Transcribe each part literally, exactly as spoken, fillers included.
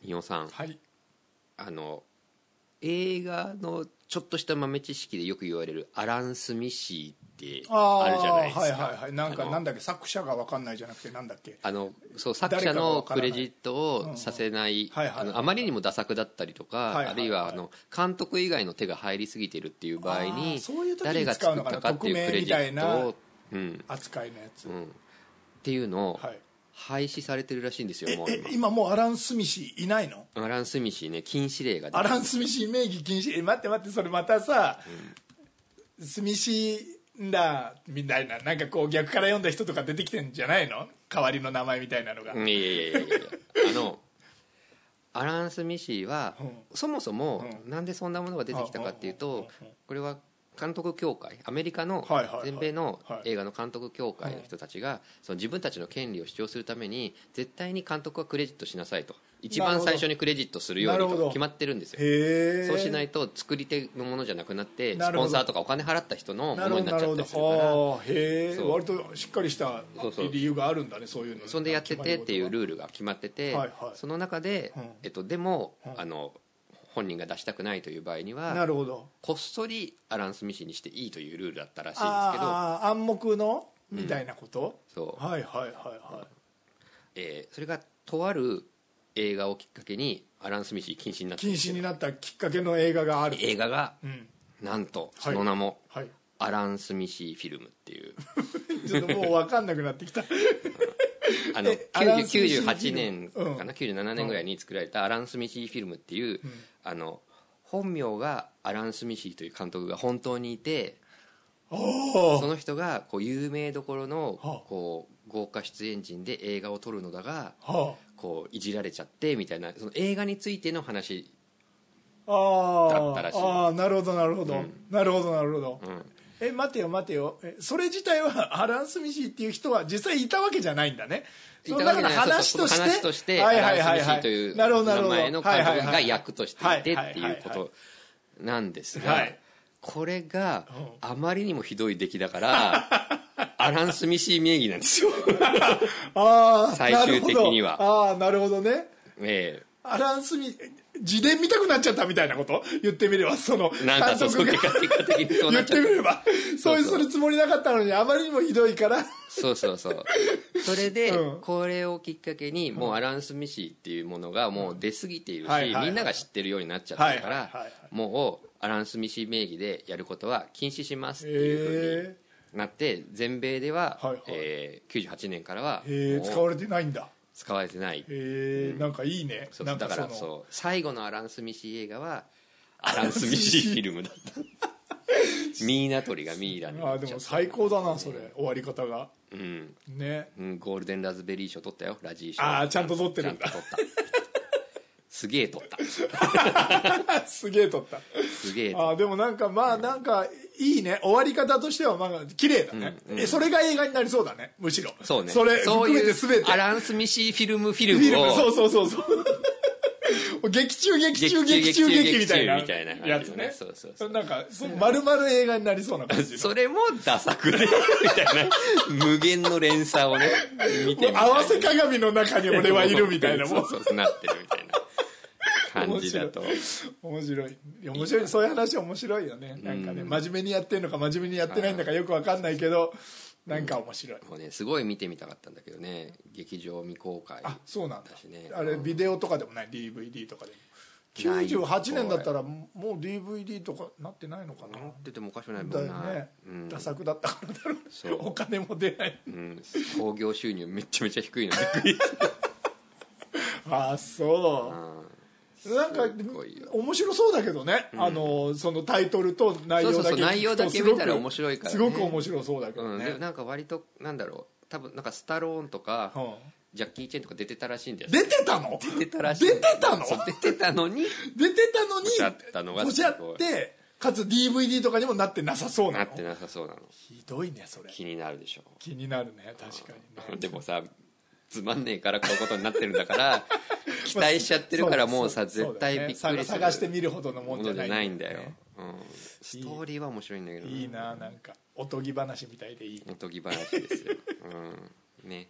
仁尾さん、 はい、 あの映画のちょっとした豆知識でよく言われるアラン・スミシーってあるじゃないですか。 はいはいはい。なんかなんだっけ、作者が分かんないじゃなくてなんだっけ、 あのそう作者のクレジットをさせないあまりにもダ作だったりとか、はいはいはい、あるいはあの監督以外の手が入りすぎているっていう場合に誰が作ったかっていうクレジットを、 うん、扱いのやつ、 うん、っていうのを、はい廃止されてるらしいんですよ。もう今今もうアラン・スミシーいないの？ アラン・スミシーね、禁止令が出てる。 アラン・スミシー名義禁止。え待って待って、それまたさ、うん、スミシーだみたいな、なんかこう逆から読んだ人とか出てきてんじゃないの？代わりの名前みたいなのが。 いやいやいやいやあのアラン・スミシーは、うん、そもそも、うん、なんでそんなものが出てきたかっていうと、うん、これは監督協会、アメリカの全米の映画の監督協会の人たちがその自分たちの権利を主張するために絶対に監督はクレジットしなさいと、一番最初にクレジットするようにと決まってるんですよ。そうしないと作り手のものじゃなくなってスポンサーとかお金払った人のものになっちゃったりするから、 へー、割としっかりした理由があるんだね。そういうのそんでやっててっていうルールが決まってて、はいはい、その中で、うんえっと、でも、うん、あの本人が出したくないという場合にはなるほどこっそりアラン・スミシーにしていいというルールだったらしいんですけど、 あ暗黙のみたいなこと、 うん、そうはいはいはいはい、 えー、それがとある映画をきっかけにアラン・スミシー禁止になった禁止になったきっかけの映画がある。 映画が、うん、なんとその名も、はいはい、アラン・スミシーフィルムっていうちょっともう分かんなくなってきたあのきゅうじゅうはちねんかな、うん、きゅうじゅうななねんぐらいに作られたアラン・スミシーフィルムっていう、うん、あの本名がアラン・スミシーという監督が本当にいて、その人がこう有名どころのこう豪華出演陣で映画を撮るのだがこういじられちゃってみたいな、その映画についての話だったらしい。 ああなるほどなるほど、うん、なるほどなるほど、うん、え待てよ待てよ、えそれ自体はアラン・スミシーっていう人は実際いたわけじゃないんだね。 そのだから話として話としてアラン・スミシーという名前の監督が役としていてっていうことなんですが、これがあまりにもひどい出来だからアラン・スミシー名義なんですよあ最終的には。 ああなるほどね、 ええアラン・スミ自伝見たくなっちゃったみたいなこと言ってみれば、その監督が言ってみればそういうするつもりなかったのにあまりにもひどいからそうそうそうそれでこれをきっかけにもうアラン・スミシーっていうものがもう出過ぎているし、みんなが知ってるようになっちゃったからもうアラン・スミシー名義でやることは禁止しますっていうふうになって、全米ではえきゅうじゅうはちねんからは使われてないんだ。 使われてない。 へえ、うん、なんかいいね。 そうだからそう最後のアラン・スミシー映画はアラン・スミシーフィルムだったミイナ取りがミイラに。 あでも最高だなそれ、終わり方が。 うんね、 うん、ゴールデンラズベリー賞取ったよ、ラジー賞。 ああちゃんと取ってるんだ。 ちゃんと取ったすげえ取ったすげえ取ったすげえ。 あでもなんかまあなんかいいね、終わり方としてはまあ綺麗だね、うんうん、えそれが映画になりそうだね、むしろ。 そうね、 それ含めて全てアラン・スミシーフィルムフィルムをそうそうそうそう劇中劇中劇中劇みたいなやつね。 そうそうそう、 なんか丸々映画になりそうな感じ。 それもダ作でみたいな無限の連鎖をね見てみたい。 合わせ鏡の中に俺はいるみたいなもんそうそうなってるみたいな感じだと面白い面白い。そういう話面白いよね。なんかね、真面目にやってんのか真面目にやってないんだかよく分かんないけどなんか面白い、 うん、もうねすごい見てみたかったんだけどね、劇場未公開だしね。 あそうなんだ、あれビデオとかでもない ディーブイディー とかでもきゅうじゅうはちねんだったらもう ディーブイディー とかなってないのかな。 なっててもおかしくないもんな。 だよね、うん、ダ作だったからだろう。 そうお金も出ない、 うん、興行収入めちゃめちゃ低いのびっくりああそう、うん、なんか面白そうだけどね、うん、あのそのタイトルと内容だけ聞くと、そうそうそう内容だけ見たら面白いから、ね、 すごく面白そうだけどね、 うん、でなんか割となんだろう、多分なんかスタローンとか、うん、ジャッキー・チェンとか出てたらしいんだよ。 出てたの？ 出てたらしい。 出てたの？ 出てたのに出てたのにポチャったのがポチャってかつ ディーブイディー とかにもなってなさそうなの。 なってなさそうなの。 ひどいねそれ。 気になるでしょ。 気になるね確かにね。 でもさつまんねえからこういうことになってるんだから期待しちゃってるからもうさ絶対びっくりする、 ね、探してみるほどのもんじゃない、ね、 ないんだよ、うん、ストーリーは面白いんだけど、 いいな、なんかおとぎ話みたいでいい。 おとぎ話ですよ、うん、ね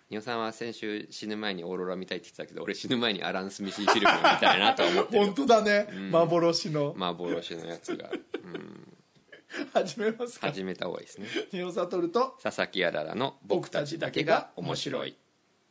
仁尾さんは先週死ぬ前にオーロラ見たいって言ってたけど、俺死ぬ前にアラン・スミス・フィルム見たいなとは思ってる本当だね、うん、幻の幻のやつが、うん、 始めますか。 始めた方がいいですね。 仁尾悟と佐々木あららの僕たちだけが面白い。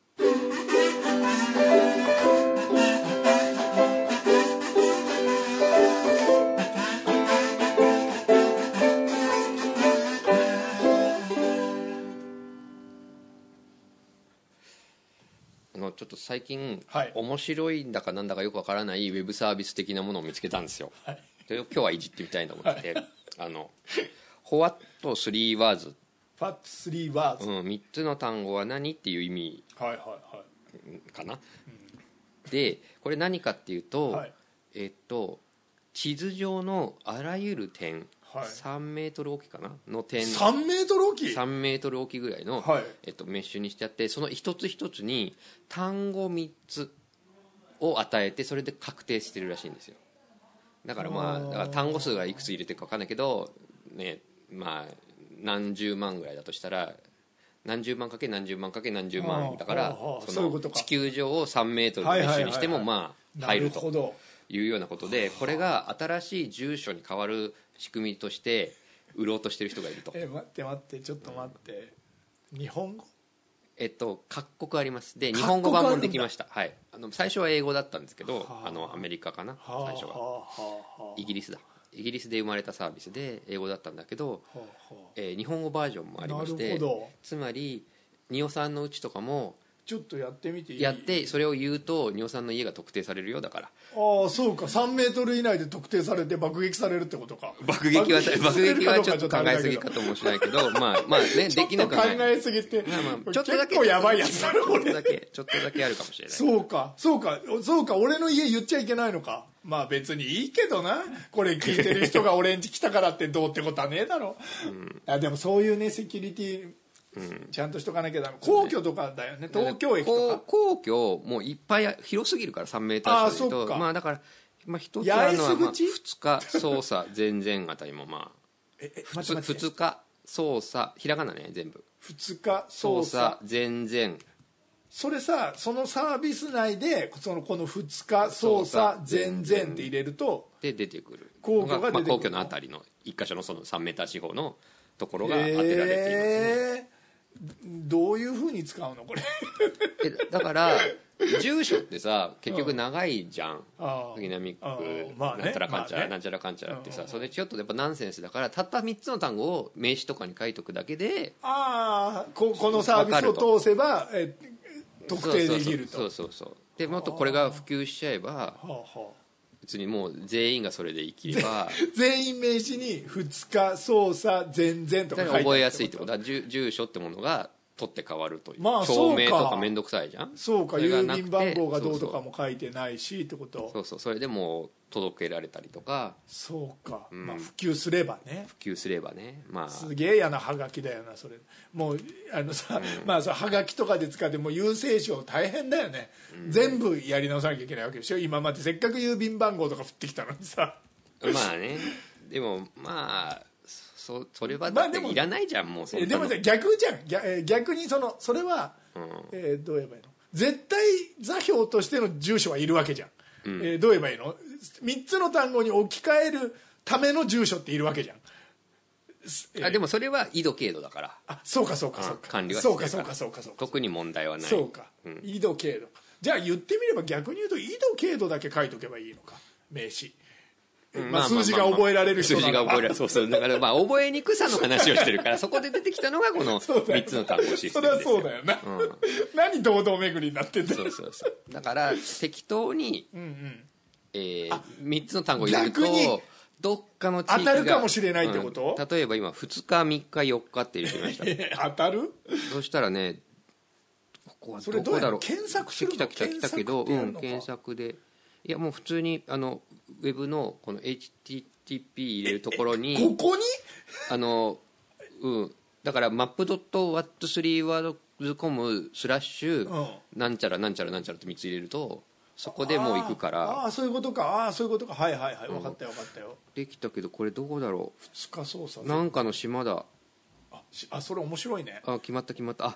ちょっと最近、はい、面白いんだかなんだかよくわからないウェブサービス的なものを見つけたんですよ、はい、で今日はいじってみたいと思ってて、はい、あの フォワットスリーワーズファットスリーワーズ、 うん、みっつの単語は何っていう意味かな、はいはいはい、うん、でこれ何かっていうと、はい、えっと地図上のあらゆる点、はい、さんメートルおきかなの点、 さんメートルおきさんメートルおきぐらいの、はい、えっと、メッシュにしてあって、その一つ一つに単語みっつを与えてそれで確定してるらしいんですよ。だからまあだから単語数がいくつ入れてるか分かんないけど、ね、まあ何十万ぐらいだとしたら何十万かけ何十万かけ何十万だから、その地球上をさんメートルのメッシュにしてもまあ入るというようなことで、これが新しい住所に変わる仕組みとして売ろうとしてる人がいると。 え待って待ってちょっと待って、うん、日本語えっと各国あります。で日本語版もできました。はい、あの最初は英語だったんですけど、はあ、あのアメリカかな、はあ、最初は、はあ、イギリスだイギリスで生まれたサービスで英語だったんだけど、はあえー、日本語バージョンもありまして、つまり仁尾さんのうちとかもちょっとやってみていい？ やってそれを言うと仁尾さんの家が特定されるよ。だからああそうか、さんメートル以内で特定されて爆撃されるってことか。 爆撃は爆撃はちょっと考えすぎかともしれないけどまあまあねできなくない。 考えすぎて、 まあまあ、ちょっとだけ結構やばいやつだろこれ。 ちょっとだけちょっとだけあるかもしれない。 そうかそうかそうか、俺の家言っちゃいけないのか。まあ別にいいけどな、これ聞いてる人が俺ん家来たからってどうってことはねえだろ、うん、あでもそういうねセキュリティうん、ちゃんとしとかなきゃダメ。皇居とかだよね、東京駅とか。 皇居もういっぱい広すぎるからさんメーター四方でと、まあだから、まあ、一つあるのは、まあ、ふつか操作全然あたりもまあええふつか操作ひらがなね全部ふつか操作全然。 それさそのサービス内でそのこのふつか操作全然って入れるとで出てくる皇居が出てくる、 まあ、皇居のあたりの一箇所のそのさんメーター四方のところが当てられていますね、えーどういうふうに使うのこれえだから住所ってさ結局長いじゃん、杉並区なんちゃらかんちゃらなんちゃらかんちゃらってさ、それちょっとやっぱナンセンスだからたったみっつの単語を名詞とかに書いとくだけで、 ああ こ, このサービスを通せばえ特定できると。 そうそうそうそう。でもっとこれが普及しちゃえば、はあはあ、別にもう全員がそれで生きれば全員名詞にふつか操作全然とか書いてあるってこと。 覚えやすいってことだ。住所ってものが取って変わるという、まあ、証明とか面倒くさいじゃん。 そうか、郵便番号がどうとかも書いてないしってこと。 そうそう、それでもう届けられたりとか。 そうか、うん、まあ、普及すればね普及すればね、まあ、 すげえ嫌なハガキだよなそれ。もうあのさ、うん、まあさハガキとかで使ってもう郵政省大変だよね、うん、全部やり直さなきゃいけないわけでしょ今まで。せっかく郵便番号とか振ってきたのにさまあね、でもまあそ, それはだっていらないじゃん、もうそんなの。 でも逆じゃん 逆, 逆にそのそれは、うんえー、どう言えばいいの。絶対座標としての住所はいるわけじゃん、うんえー、どう言えばいいの。みっつの単語に置き換えるための住所っているわけじゃん、 えー、あでもそれは緯度経度だから。 あそうかそうかそうか、 管理はそうかそうかそうかそうか、 特に問題はない。 そうか、うん、緯度経度。じゃあ言ってみれば逆に言うと緯度経度だけ書いとけばいいのか名詞。まあ、数字が覚えられる人なのか、 数字が覚えられる。そうそう。だからまあ覚えにくさの話をしてるからそこで出てきたのがこのみっつの単語システムですよ。 それはそうだよな、うん、何堂々巡りになってんだよ。 そうそうそう。だから適当に、うんうんえー、みっつの単語を入れるとどっかの地域が当たるかもしれないってこと、 うん、例えば今ふつかみっかよっかって入れてみました当たる。 そしたらねここはどこだろう。 検索するの。 来た来た来たけど、うん、検索でいやもう普通にあのウェブのこの エイチティーティーピー 入れるところにここにあの、うん、だから マップドットワットスリーワードズコム スラッシュなんちゃらなんちゃらなんちゃらってみっつ入れるとそこでもう行くから。 ああそういうことか。ああそういうことか。はいはいはい、分かったよ分かったよ。 できたけどこれどこだろう。 ふつか操作なんかの島だ。 ああそれ面白いね。 あ決まった決まった。あ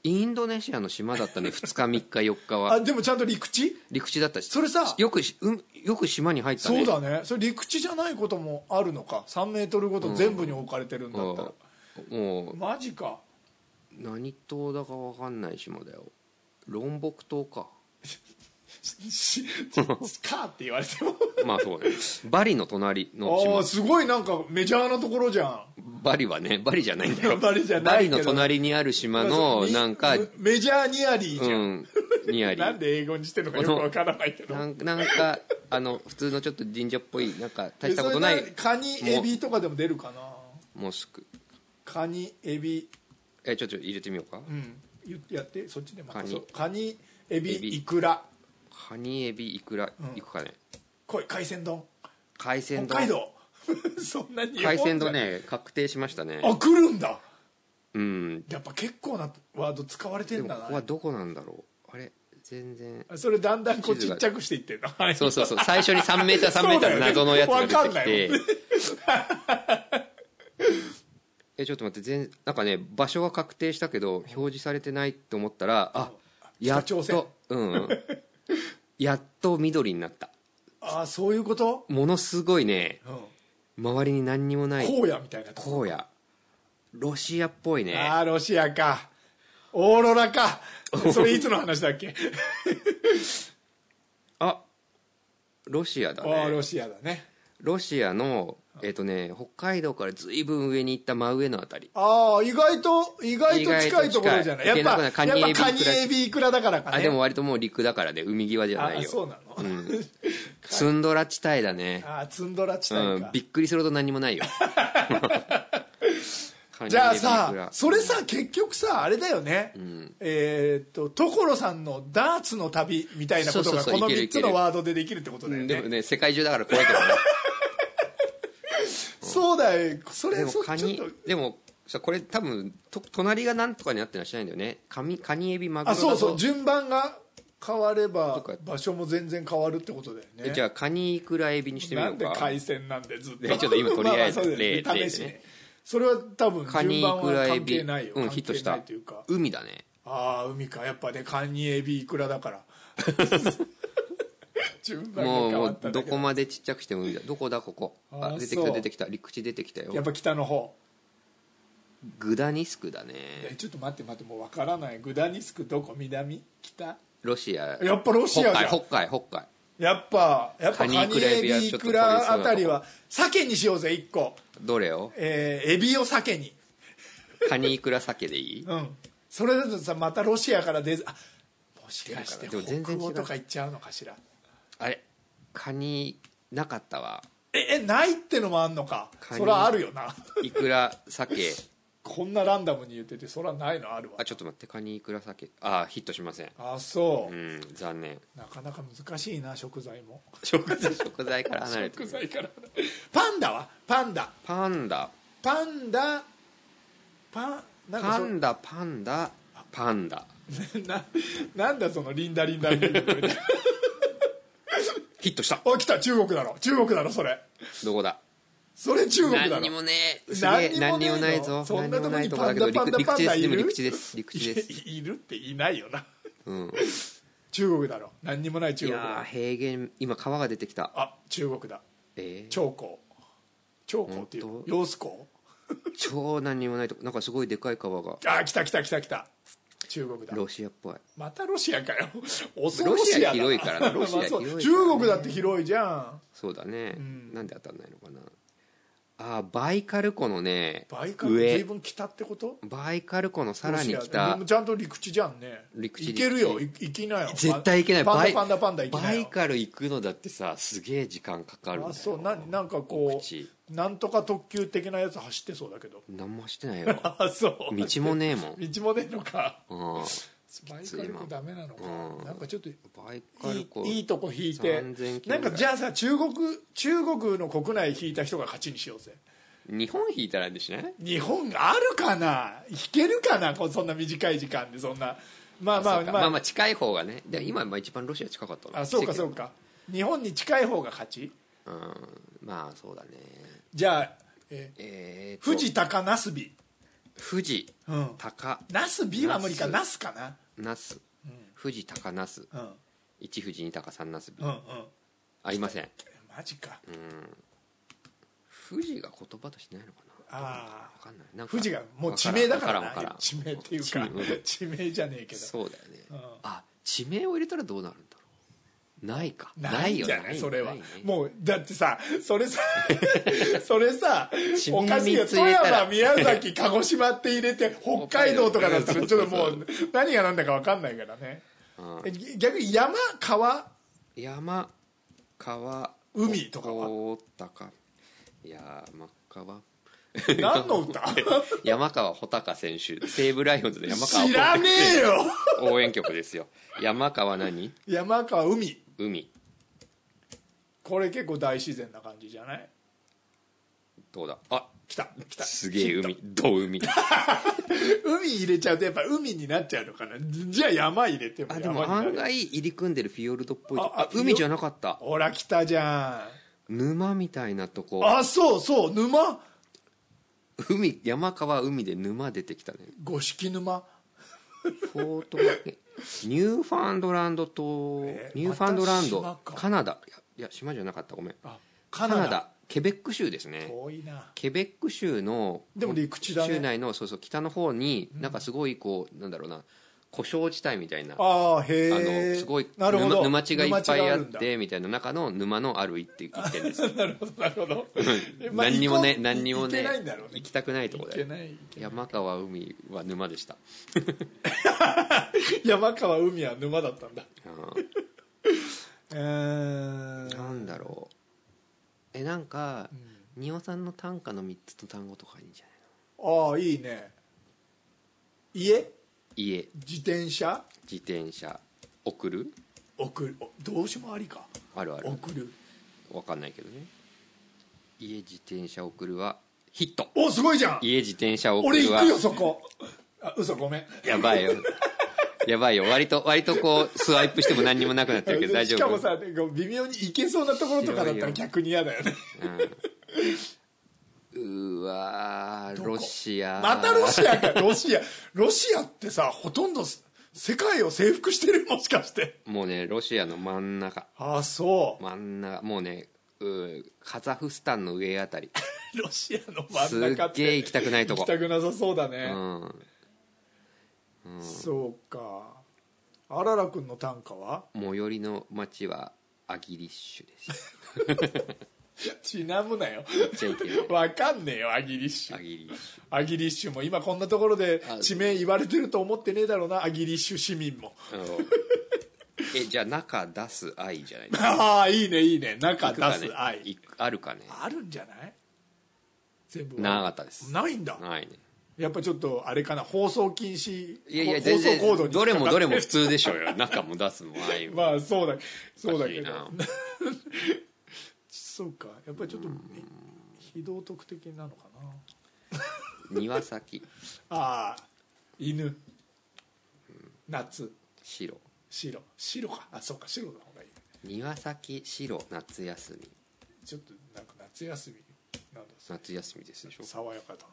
インドネシアの島だったねふつかみっかよっかは。 あでもちゃんと陸地陸地だったし、 それさよく、うん、よく島に入ったね。 そうだね、それ陸地じゃないこともあるのか、さんメートルごと全部に置かれてるんだったら、 うん、もうマジか。 何島だか分かんない島だよ。ロンボク島かしカーって言われてもまあそうね、バリの隣の島。 ああすごいなんかメジャーなところじゃん。 バリはね、バリじゃないんだよバリじゃないけどバリの隣にある島のなんかメジャーニアリーじゃん、うん、 ニアリーなんで英語にしてるのかよくわからないけど、 なんなんかあの普通のちょっと神社っぽいなんか大したことない。 カニエビとかでも出るかな。 モスクカニエビ、 えちょっと入れてみようか。 うん、やってそっちでまたカニカニエビイクラ、 カニエビイクラ、うん、いくかね。 来い海鮮丼、 海鮮丼北海道そんなに海鮮丼ね確定しましたね。 あ来るんだ。 うん、 やっぱ結構なワード使われてんだな。 ここはどこなんだろう。あれ全然それだんだんこうちっちゃくしていってんのそうそうそう、最初にさんメーターさんメーターの謎のやつが出てきて、ね、えちょっと待って、全なんかね場所は確定したけど表示されてないと思ったら、あやっとうんやっと緑になった。 ああそういうこと。 ものすごいね、うん、周りに何にもない荒野みたいなとこ荒野、ロシアっぽいね。 ああロシアか、オーロラかそれいつの話だっけあロシアだね。 あロシアだね。 ロシアのえっ、ー、とね北海道からずいぶん上に行った真上のあたり。 ああ意外と意外と近いところじゃない。やっぱやっぱカニエビイクラだからかね。 あでも割ともう陸だからで海際じゃないよ。 あそうなの、うん、 ツンドラ地帯だね。 ああツンドラ地帯か、 うん、びっくりするほど何もないよじゃあさそれさ結局さあれだよね、うん、えっと所さんのダーツの旅みたいなことがこのみっつのワードでできるってことだよね。 でもね世界中だから怖いけどねそうだよそれ。 でもカニでもさこれ多分と隣が何とかになってのはしないんだよね。カニカニエビマグロだと。 あそうそう順番が変われば場所も全然変わるってことだよね。 じゃあカニイクラエビにしてみようか。 なんで海鮮なんでずっとちょっと今とりあえず例でね。それは多分順番は関係ないよ。 うんヒットした海だね。 ああ海かやっぱねカニエビイクラだから順番が変わっただけだ。 もうどこまでちっちゃくしても海だ。どこだここ。あ出てきた出てきた陸地出てきたよ。 やっぱ北の方グダニスクだね。 ちょっと待って待ってもう分からない。グダニスクどこ南北ロシア。 やっぱロシアじゃん。 北海北海やっぱやっぱカニエビイクラあたりは鮭にしようぜいっこ。 どれを、 えー、エビを鮭にカニイクラ鮭でいいうんそれだとさまたロシアから出ずあもしかして北欧とか行っちゃうのかしら。 あれカニなかったわ。 ええないってのもあんのか。それはあるよなイクラ鮭こんなランダムに言っててそれはないのあるわ。 あちょっと待ってカニイクラ鮭あヒットしません。 あそう、 うん、残念。 なかなか難しいな食材も食材食材から離れて食材からパンダはパンダパンダパンダパンなんかパンダパンダパンダな, なんだそのリンダリンダリンダヒットした。 お来た中国だろ中国だろそれ。 どこだそれ中国だろ。 何にもねえ何にもないぞ。 そんなとこにパンダパンダパンダいる。 陸地です陸地ですいるっていないよな、 うん、 中国だろ何にもない中国だ。 いや平原今川が出てきた。 あ中国だ。 えー、 長江長江っていう揚子江超何にもないとこなんかすごいでかい川が。 あ来た来た来た来た中国だ。 ロシアっぽい。またロシアかよロシア広いからな。ロシア広いから、ね、 中国だって広いじゃん。 そうだね、うん、なんで当たんないのかな。あバイカル湖のねバイカル湖随分北ってこと。 バイカル湖のさらに北。 でもちゃんと陸地じゃんね。陸地行けるよ行きなよ。 絶対行けない。 パンダパンダパンダ行きなよ。 バイカル行くのだってさすげえ時間かかるんだよ。 あそうななんかこうなんとか特急的なやつ走ってそうだけど。 何も走ってないよあそう道もねえもん。 道もねえのか。 うんバイカル湖ダメなのか、うん、なんかちょっとバイカル湖いいとこ引いてなんかじゃあさ中国中国の国内引いた人が勝ちにしようぜ。 日本引いたらでしない。 日本あるかな引けるかなそんな短い時間でそんなまあまあまあまあまあ近い方がね。で今一番ロシア近かったの。 あそうかそうか日本に近い方が勝ち。 うんまあそうだね。 じゃあえ、えー、富士高なすび富士、 うん、 高那須 B は無理か、那須かな、 那須、うん、富士高那須、うん、いち富士に高さん那須 B、うんうん、ありません。 マジか。うん、 富士が言葉としないのかな。 ああ、分かんない。なんか富士がもう地名だからな。地名っていうか地名じゃねえけど。 そうだよね、うん、あ、地名を入れたらどうなるんだろう。ないか。 ないよね、それは。もうだってさ、それさそれさおかしいよ。富山、宮崎、鹿児島って入れて北海道とかだったらちょっともう何が何だか分かんないからね。逆に山、川、 山、川、 海とかはおったか。山川何の歌山川穂高選手、西武ライオンズの山川知らねえよ応援曲ですよ。山川何？ 山川海。 海。 これ結構大自然な感じじゃない？ どうだ。あ、 来た来た。 すげえ海。どう海。 海入れちゃうとやっぱ海になっちゃうのかな。じゃあ山入れても山になる。 あ、でも案外入り組んでるフィヨルドっぽい。ああ、海じゃなかった。 ほら来たじゃん。沼みたいなとこ。 あ、そうそう、沼。 海、山川海で沼出てきたね。 五色沼。 フォートマニューファンドランド島、えー、ニューファンドランド、カナダ、いや島じゃなかった、ごめん。あ、カナダ、カナダ、ケベック州ですね。 遠いな。ケベック州のでも陸地だね。 州内のそうそう北の方に、うん、なんかすごいこうなんだろうな。故障地帯みたいな、 あへあのすごい 沼, 沼地がいっぱいあってみたいな中の沼のある一点ですなるほどなるほど何にもね何にもね行きたくないところで山川海は沼でした山川海は沼だったんだえー、なんだろうえなんか仁尾、うん、さんの短歌のみっつの単語とかいいんじゃないの。ああいいね。家家、 自転車、 自転車、送る、 送る、動詞もありか。 あるある。 送る。 わかんないけどね。家、自転車、送るはヒット。 お、すごいじゃん。 家、自転車、送るは。 俺行くよそこ。あ、嘘ごめん。 やばいよ。やばいよ。割と割とこうスワイプしても何にもなくなってるけど大丈夫。 しかもさ、微妙に行けそうなところとかだったら逆に嫌だよね。 うん、うわーロシア。 またロシアか。ロシアロシアってさほとんど世界を征服してる。もしかしてもうねロシアの真ん中。 ああそう真ん中もうねうカザフスタンの上あたりロシアの真ん中ってすっげえ行きたくないとこ。 行きたくなさそうだね。 うんうん、 そうか。あららくんの短歌は最寄りの町はアギリッシュですちなむなよ。 言っちゃいけない。 わかんねえよアギリッシュ。 アギリッシュ。 アギリッシュも今こんなところで地名言われてると思ってねえだろうな。アギリッシュ市民も。 えじゃあ中出す愛じゃないですか。ああいいねいいね。中出す愛、 ね、あるかね。 あるんじゃない。全部なかったです。 ないんだ。 ないね。 やっぱちょっとあれかな放送禁止。 いやいや全然放送コードにどれもどれも普通でしょうよ。中も出すも愛も。 まあそうだそうだけど。そうかやっぱりちょっと非道徳的なのかな。 庭先。 ああ犬、夏白白白か。あそうか白の方がいい。 庭先白夏休み。 ちょっとなんか夏休みなんだ。 夏休みですでしょ。 爽やかだな。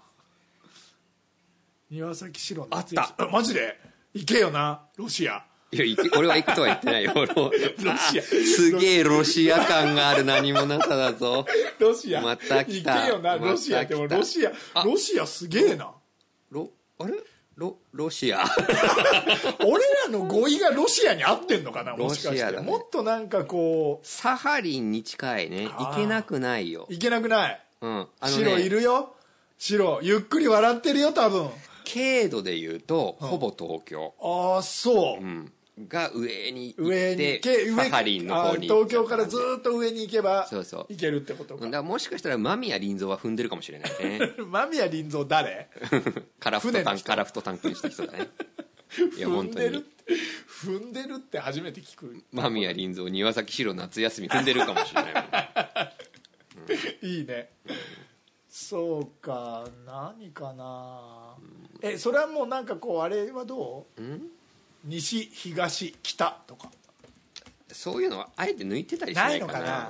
庭先白夏休み。あった。マジで行けよなロシア。 いや俺は行くとは言ってないよ。ロシアすげえロシア感がある何もなさだぞ。 ロシアまた来た。 行けよなロシア。でもロシアロシアすげえな。 ロあれロロシア俺らの語彙がロシアに合ってんのかな。もしかして、ね、もっとなんかこうサハリンに近いね。行けなくないよ。 行けなくない、 うんあのね、 白いるよ。白ゆっくり笑ってるよ多分。 経度で言うと、うん、ほぼ東京。 ああそう、 うんが上に行ってサハリンの方に東京からずっと上に行けば行けるってことか。 だからもしかしたら間宮林蔵は踏んでるかもしれないね。 間宮林蔵誰？ カラフトタンカラフトタンクにした人だね。いや本当に踏んでるって初めて聞く。 間宮林蔵庭先白夏休み踏んでるかもしれない、 うん、いいね。そうか何かな、うん、えそれはもうなんかこうあれはどう？うん西東北とかそういうのはあえて抜いてたりしないかな。 ないのかな。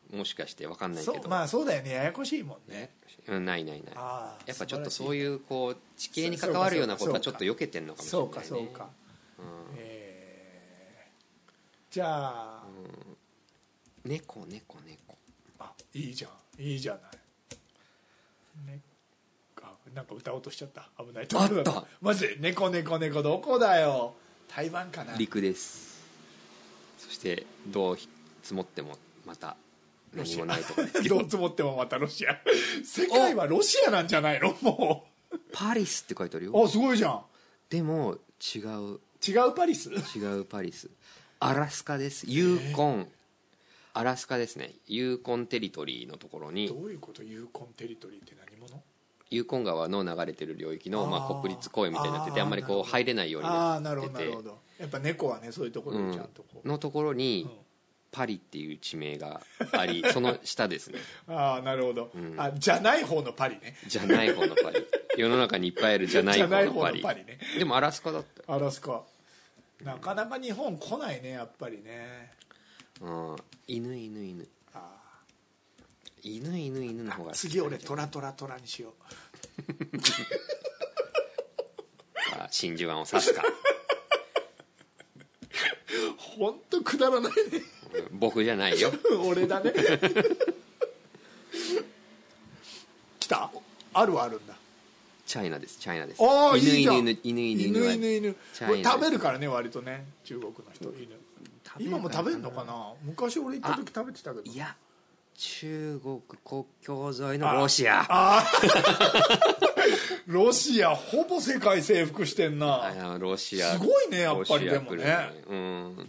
もしかして分かんないけど、 まあそうだよね、ややこしいもんね。 うん、ないないない。 あやっぱちょっとそういうこう地形に関わるようなことはちょっと避けてんのかもしれないね。 そうかそうか、うん、えー、じゃあ、 うん、猫猫猫、 あ、いいじゃんいいじゃない、ね、あ、なんか歌おうとしちゃった、危ないところだった。マジで猫猫猫どこだよ。台湾かな。 陸です。そしてどう積もってもまた何もないところですけどどう積もってもまたロシア。世界はロシアなんじゃないの。もうパリスって書いてあるよ。 あ、すごいじゃん。 でも違う違うパリス。 違うパリス、アラスカです。ユーコン、アラスカですね。ユーコンテリトリーのところに。 どういうこと？ユーコンテリトリーって何者？ ユーコン川の流れてる領域のまあ、国立公園みたいになってて、あんまりこう入れないようになってて、 あ、なるほどなるほど。やっぱ猫はねそういうところにちゃんとこう、 うん、のところに、うん、パリっていう地名があり、その下ですね。 ああ、なるほど、うん、あ、じゃない方のパリね。 じゃない方のパリ。世の中にいっぱいあるじゃない方のパリ。じゃない方のパリね。でもアラスカだった。 アラスカなかなか日本来ないね、やっぱりね。 うん、犬犬犬。あ、犬犬犬の方が。 次俺トラトラトラにしよう。 さあ真珠湾を刺すか。 本当くだらないね。 僕じゃないよ。 俺だね。来た？あるはあるんだ。 チャイナです。チャイナです。 ああ、 犬いいじゃん。 犬犬犬犬犬犬犬。食べるからね、割とね、中国の人。犬。今も食べるのかな。昔俺行った時食べてたけど。 いや、中国国境沿いのロシア。ああ。 ロシアほぼ世界征服してんな。 あ、ロシアすごいね、やっぱり。でもね、 うん、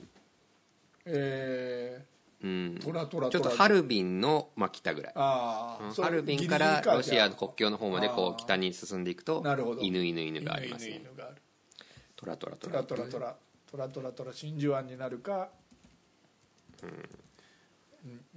えー、うん、トラトラトラちょっとハルビンの、まあ、北ぐらい。あ、うん、ハルビンからロシアの国境の方までこう北に進んでいくと犬犬犬がありますね。犬犬がある。トラトラトラトラトラトラトラトラトラ真珠湾になるか、うん、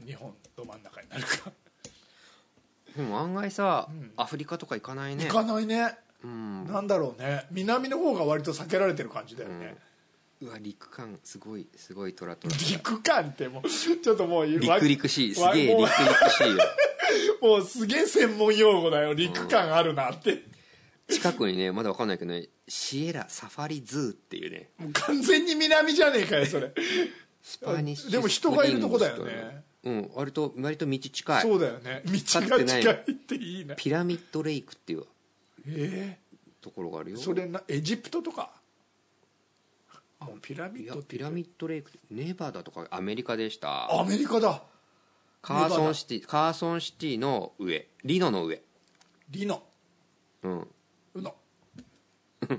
日本ど真ん中になるか。 でも案外さ、うん、アフリカとか行かないね。 行かないね、うん、なんだろうね、南の方が割と避けられてる感じだよね、 うん、うわ、陸感すごいすごいトラトラ。 陸感ってもうちょっともう陸陸しい、すげえ陸陸しいよ。 もうすげえ専門用語だよ、陸感あるなって、うん、 近くにね、まだ分かんないけどね、シエラサファリズーっていうね、 もう完全に南じゃねえかよそれ。スパニッシュでも人がいるとこだよね。 うん、割と割と道近い。 そうだよね、道が近いっていいな。 ピラミッドレイクっていうえところがあるよ。 それな、エジプトとか。あ、ピラミッドって。 ピラミッドレイクネバダとかアメリカでした。 アメリカだ。 カーソンシティ、カーソンシティの上、リノの上。 リノ、 うん、 うの。うん、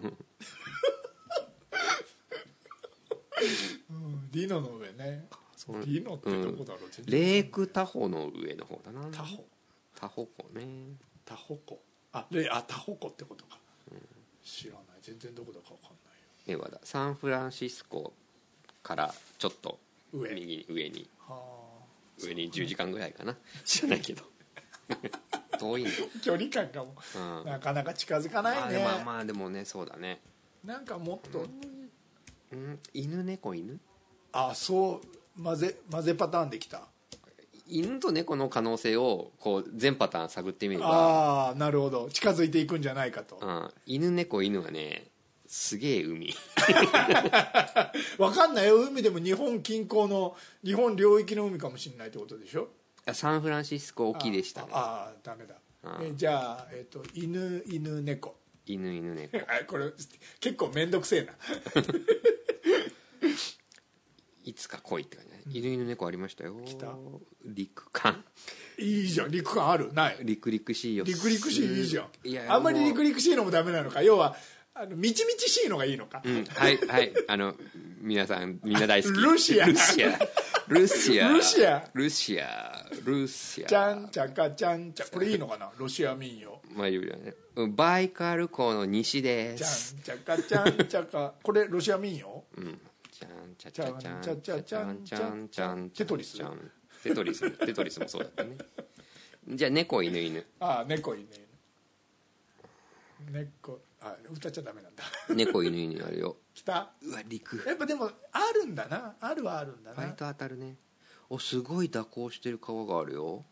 リノの上ね。リノってどこだろう、うん、 レークタホの上の方だな。 タホ、 タホ湖ね。 タホ湖、あ、レあタホ湖ってことか、うん、知らない、全然どこだか分かんないよ。ネバダ、サンフランシスコからちょっと右に上に、はあ、上にじゅうじかんぐらいかな、知らないけど。遠いんだ。 距離感がもう、うん、なかなか近づかないね。 まあまあでもね、そうだね。 なんかもっと、 うん、犬猫犬、 あ、そう、混ぜ混ぜパターンできた。 犬と猫の可能性をこう全パターン探ってみれば、 ああ、なるほど、近づいていくんじゃないかと、 うん、犬猫犬はね、すげえ海。 わかんないよ、海でも日本近郊の日本領域の海かもしれないってことでしょ。 サンフランシスコ沖でしたね。 ああ、ダメだ。えじゃあ、えー、と犬犬猫犬犬猫。 これ結構面倒くせえな。 いつか来いって感じね、うん、犬犬猫ありましたよ。 来た。 陸感いいじゃん、陸感あるない。 陸陸しいよ。 陸陸しい、いいじゃん。いや、あんまり陸陸しいのもダメなのか。要はあのみちみちしいのがいいのか、 うん、はいはい、あの皆さんみんな大好き。 ルシアルシアルシアルシアルシアルシアちゃんちゃかちゃんちゃ、これいいのかな、ロシア民謡。 まあ言うよね。バイカル湖の西です。 ちゃんちゃかちゃんちゃか、これロシア民謡。 うん。ちゃんちゃちゃちゃんちゃちゃちゃんちゃんちゃん。テトリス。 テトリステトリスもそうだったね。じゃあ猫犬犬。 ああ、猫犬犬。猫、あ、歌っちゃダメなんだ。 猫犬犬あるよ。 来た。 うわ、陸。 やっぱでもあるんだな、あるはあるんだな。 割と当たるね。 おすごい蛇行してる川があるよ。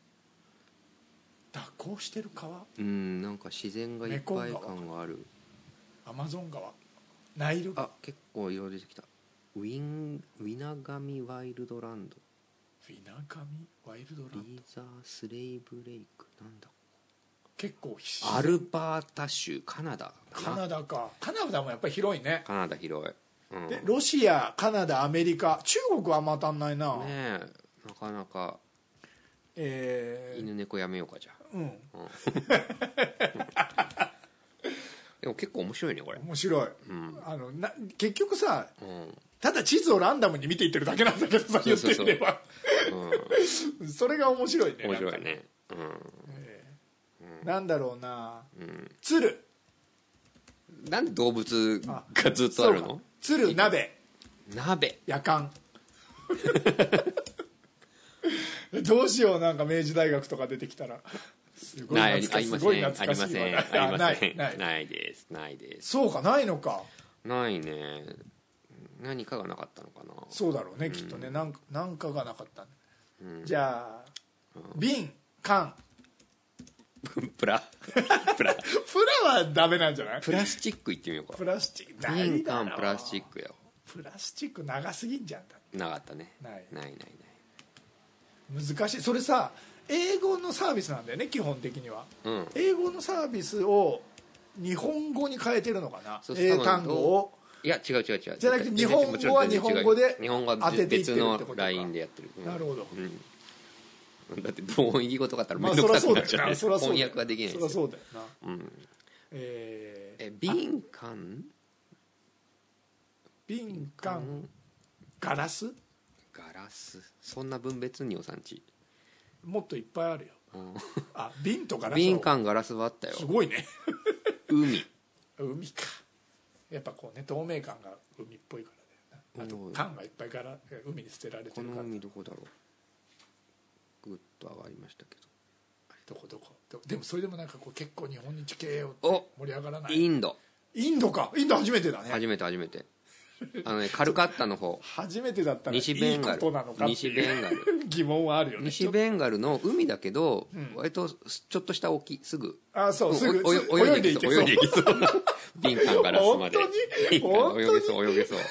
蛇行してる川、 うんなんか自然がいっぱい感がある。 アマゾン川、ナイル川、 あ結構色出てきた。ウィンウィナガミワイルドランド、 ウィナガミワイルドランド、 リーザースレイブレイク、なんだ結構アルバータ州、カナダかな。 カナダか。カナダもやっぱり広いね。 カナダ広い、うん、 でロシア、カナダ、アメリカ、中国はあんま当たんないな。ねえなかなか、 えー、 犬猫やめようかじゃあ、 うん、うん、 でも結構面白いねこれ。 面白い、うん、あのな結局さ、うん、ただ地図をランダムに見ていってるだけなんだけどさ、言ってみればうん、それが面白いね。 面白いね、うん、 えーうん、なんだろうな、うん、鶴、 なんで動物がずっとあるの。 鶴、鍋、 鍋、 夜間どうしよう、なんか明治大学とか出てきたらすごい懐かしい、すごい懐かしいわ。 ありません、ないないですないです。 そうか、ないのか。 ないね。何かがなかったのかな。 そうだろうね、きっとね。なんか何かがなかったね、うん、じゃあ、うん、瓶、缶プラプラプラはダメなんじゃない。 プラスチックいってみようか。 プラスチック、 瓶缶プラスチックよ。 プラスチック長すぎんじゃん。だってなかったね。 ないないないない。 難しい。それさ、英語のサービスなんだよね基本的には、 うん、 英語のサービスを日本語に変えてるのかな。英単語を、 いや違う違う違う、 じゃなくて日本語は日本語で日本語は別のラインでやってる、 うん、なるほど、 うん、だって同音異義語とかあったら面倒くさくなっちゃう、ね、翻訳はできないですよ。 そりゃそうだよな、 うん、 えー、 え瓶缶瓶缶ガラスガラス、そんな分別にお産地もっといっぱいあるよ、うん、あ瓶とガラス、 瓶缶ガラスはあったよ。 すごいね海海か、やっぱこうね透明感が海っぽいからだよな。あと缶がいっぱいから海に捨てられてるから。 この海どこだろう。グッと上がりましたけど、 あれどこどこ。でもそれでもなんかこう結構日本日系を盛り上がらない。 インド。 インドか。インド初めてだね。 初めて初めてあのね、カルカッタの方初めてだったらいいことなのかっていう西ベンガル疑問はあるよね。 西ベンガルの海だけど、うん、割とちょっとした沖、すぐあそうすぐ泳いでいけそう、泳いでいけそう瓶缶ガラスまで本当に泳げそう泳げそう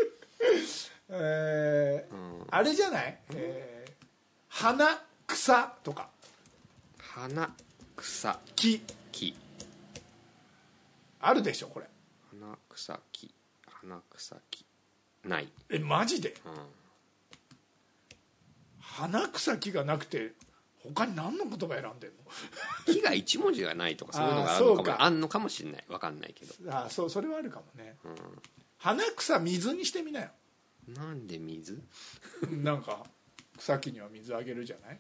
えーうん、あれじゃない、えー、花草とか。 花草木木あるでしょこれ。 花草木花草木ない。 えマジで、うん、花草木がなくて他に何の言葉選んでんの木が一文字がないとかそういうのがあるのかも、あんのかもしれない、分かんないけど。 あそうそれはあるかもね、うん、花草水にしてみなよ。 なんで水なんか草木には水あげるじゃない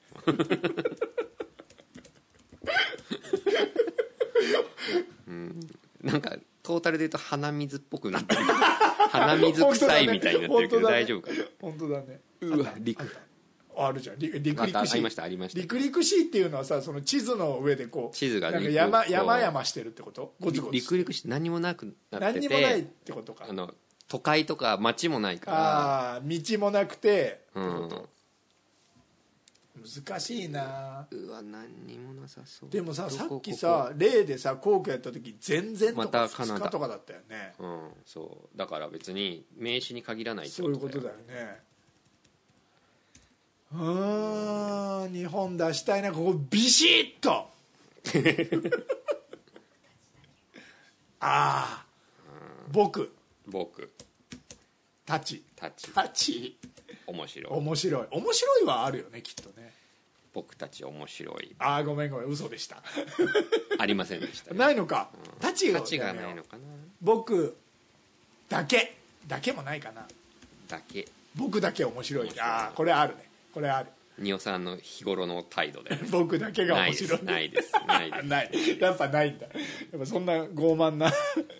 うん、なんかトータルで言うと鼻水っぽくなってる鼻水臭いみたいになってるけど、ね、大丈夫かな。 本当だね。 うわ陸あ, あるじゃん。陸陸陸しいありましたありました。 陸陸しいっていうのはさ、その地図の上でこう地図がなんか山山々してるってこと。ゴツゴツ陸陸しい何もなくなってて、 何にもないってことか。 あの都会とか町もないから、 ああ道もなくて、 うん、 難しいな。 うわ何にもなさそう。 でもささっきさ例でさ皇居やった時全然とかふつかとかだったよね、 うん、そうだから別に名詞に限らないってことだよ。そういうことだよね。うーん日本出したいな、ここビシッとああ僕僕タチタチタチ面白い面白い面白いはあるよねきっとね。 僕たち面白い。 ああごめんごめん嘘でしたありませんでした、ね、 ないのか、うん、タチタチがないのかな。 僕だけだけもないかな。 だけ僕だけ面白い。面白い。ああこれあるね、これある。 仁尾さんの日頃の態度で、ね、 僕だけが面白い。 ないですないですないやっぱないんだ。やっぱそんな傲慢な、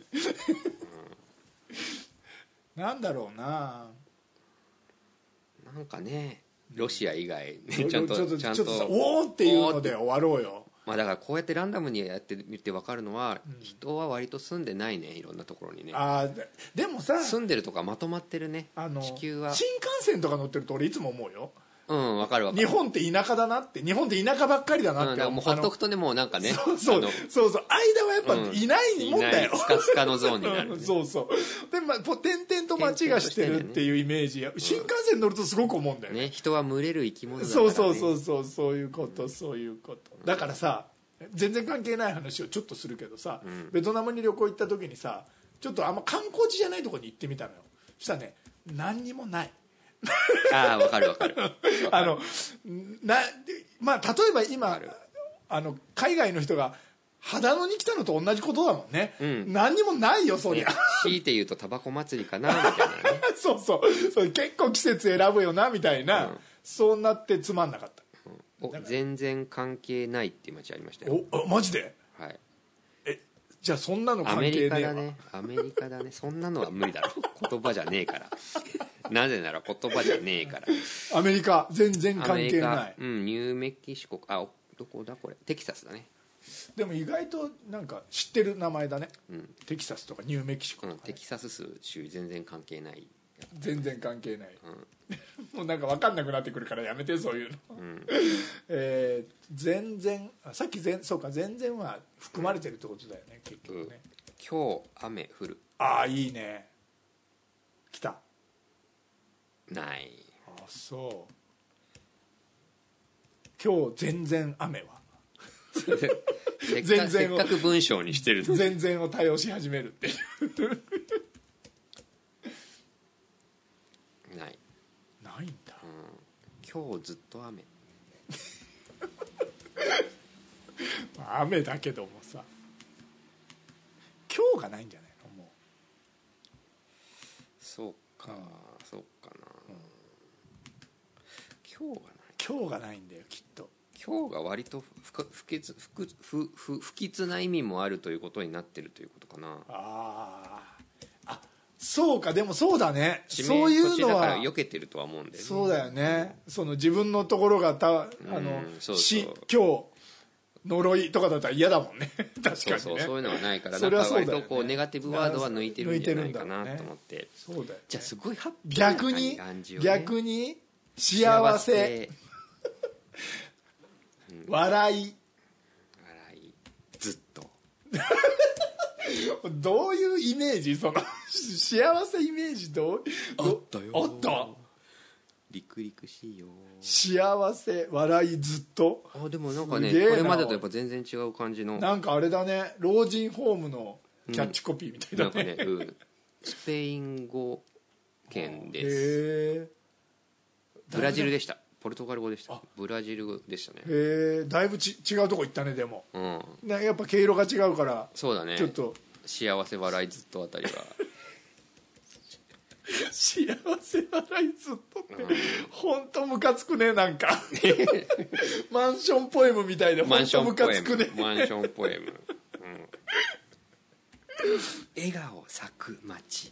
うん、なんだろうな。 なんかねロシア以外、ね、ちゃんとちょっとちゃんとおーっていうので終わろうよ。 まあ、だからこうやってランダムにやってみて分かるのは、うん、人は割と住んでないね、いろんなところにね。 あで, でもさ住んでるとかまとまってるね、あの地球は。 新幹線とか乗ってると俺いつも思うよ。 うん、分かる分かる。日本って田舎だなって、日本って田舎ばっかりだなって、 うん、もうほっとくとね、もうなんかね、 そうそうそうそう、間はやっぱいないもんだよ、 うん、スカスカのゾーンになる、 ね、そうそうで、まあ、点々と街がしてるっていうイメージ、ね、新幹線乗るとすごく思うんだよね、 ね、人は群れる生き物だから、ね、 そうそうそうそう、そういうこと、そういうことだからさ、全然関係ない話をちょっとするけどさ、うん、ベトナムに旅行行った時にさ、ちょっとあんま観光地じゃないところに行ってみたのよ。そしたらね、何にもないああ、分かる分かるあのな、まあ、例えば今あの海外の人が秦野に来たのと同じことだもんね、うん、何にもないよそりゃ、ね、 強いて言うとタバコ祭りかなみたいなねそうそうそう、結構季節選ぶよなみたいな、うん、そうなってつまんなかった、 うん、お全然関係ないっていう街ありましたよ。 おマジで？ はい。 えじゃあそんなの関係ねえわ。 アメリカだね、アメリカだね、そんなのは無理だろ言葉じゃねえからなぜなら言葉じゃねえから。 アメリカ全然関係ない。 うん、ニューメキシコ、あ、どこだこれ、テキサスだね。 でも意外となんか知ってる名前だね、うん、テキサスとかニューメキシコとか、ね、 うん、テキサス州全然関係ない。 全然関係ない、うん、もうなんか分かんなくなってくるからやめてそういうの、うん、えー、全然さっき全そうか全然は含まれてるってことだよね、結局ね、うん、 今日雨降る。 ああいいね、来た。 ない。 あそう今日全然雨は全然せっかく文章にしてる全然を多用し始めるっていうないないんだ、 うん、今日ずっと雨雨だけどもさ、今日がないんじゃないのもう。 そうか、うん、そうかな、うん、今日がない今日がないんだよきっと。 今日が割と不不潔不不不不吉な意味もあるということになってるということかな。 ああ、そうか、でもそうだね、そういうのはだから避けてるとは思うんだよね。 そうだよね、その自分のところがたあの死今日呪いとかだったら嫌だもんね確かにね。そうそう、 そういうのはないから、なんか割とこうネガティブワードは抜いてるんじゃないかなと思って。 そうだよね。 じゃあすごいハッピーな感じ、ね、 逆に逆に幸せ笑い笑いずっとどういうイメージ、その幸せイメージどうあったよ。 あった。 リクリクしいよ。 幸せ笑いずっと。 あでもなんかねこれまでとやっぱ全然違う感じの、 なんかあれだね、老人ホームのキャッチコピーみたいだね、うん、なんかね、 うん、スペイン語圏です。 へえ。 ブラジルでした。ポルトガル語でした。ブラジル語でしたね。 へえ、だいぶち違うとこ行ったね。でも、うん、ね、やっぱ毛色が違うから。 そうだね、 ちょっと幸せ笑いずっとあたりは幸せ笑いずっとって本当ムカつくね、なんかマンションポエムみたいで本当ムカつくね。 マンションポエム、うん、笑顔咲く街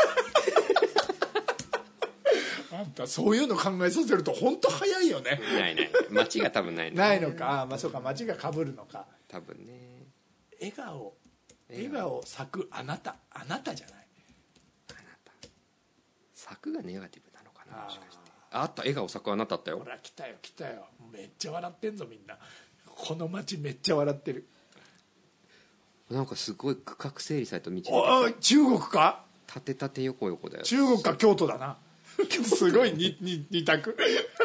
あんたそういうの考えさせると本当早いよね。 ないない街が多分ないの、ね、 ないのか、まあそうか、街が被るのか多分ね。 笑顔笑顔咲くあなた、あなたじゃない、 あなた咲くがネガティブなのかな、もしかして。あった、笑顔咲くあなたあったよ。 ほら来たよ来たよ、めっちゃ笑ってんぞみんな、この街めっちゃ笑ってる。 なんかすごい区画整理された道。 あ、中国か、 縦縦横横だよ。 中国か京都だなすごいにに二択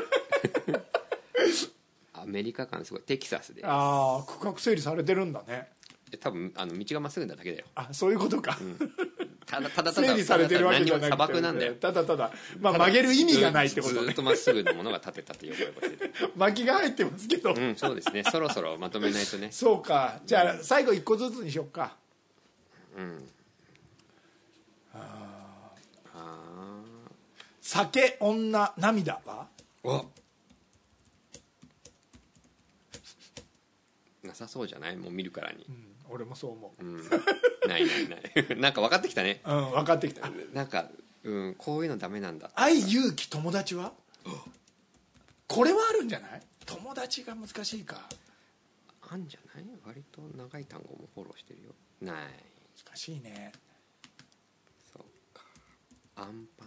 アメリカ感すごい。テキサスで。 ああ、区画整理されてるんだね。 多分あの道がまっすぐなだけだよ。 あ、そういうことか、うん、 ただただただ整理されてるわけじゃなくて砂漠なんだよ。 ただただ、まあ、曲げる意味がないってことね。 ずっとまっすぐのものが縦縦横横してる巻きが入ってますけど、 うん、そうですね、そろそろまとめないとね。 そうか、じゃあ最後一個ずつにしよっか。うん、ああ、酒女涙はあなさそうじゃない、もう見るからに、 うん、俺もそう思う、うん、 ないないないなんか分かってきたね。 うん分かってきた。 なんか、うん、こういうのダメなんだ。 愛勇気友達はこれはあるんじゃない。友達が難しいか。 ああんじゃない？割と長い単語もフォローしてるよ。ない。 難しいね。 そうか。アンパン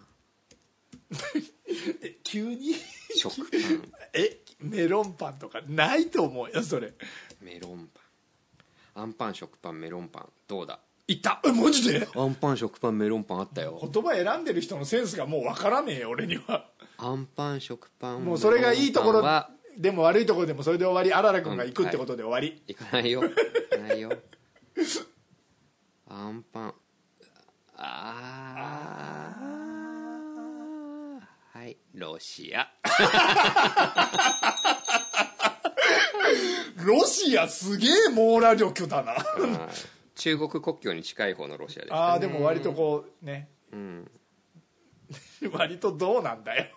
え急に食パンえメロンパンとかないと思うよそれ。 メロンパン、アンパン食パンメロンパン、どうだ？ いた。えマジで？ アンパン食パンメロンパンあったよ。 言葉選んでる人のセンスがもう分からねえよ俺には。 アンパン食パンもうそれがいいところでも悪いところでもそれで終わり。あらら君が行くってことで終わり、うんはい、 行かないよ行かないよアンパンああはいロシアロシアすげえ網羅力だな中国国境に近い方のロシアです、ね、 ああでも割とこうね、うん、割とどうなんだよ、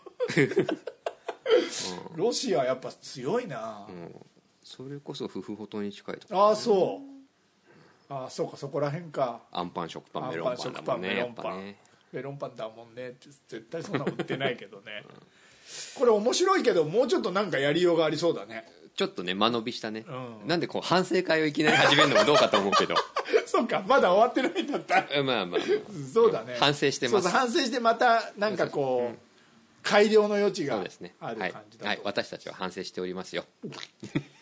うん、ロシアやっぱ強いな、うん、 それこそフフホトに近いとこ、 ね、ああそうああそうかそこら辺か。 アンパン食パンメロンパンだもんね。 メロンパン、ね、メロンパンだもんね。絶対そんなの売ってないけどね、うん、これ面白いけどもうちょっとなんかやりようがありそうだね。 ちょっとね間延びしたね、うん、なんでこう反省会をいきなり始めるのもどうかと思うけどそうかまだ終わってないんだったまあまあ、まあ、 そうだね。 反省してます。 そう反省してまたなんかこう、うん、改良の余地がある感じだと、 はい、はい、私たちは反省しておりますよ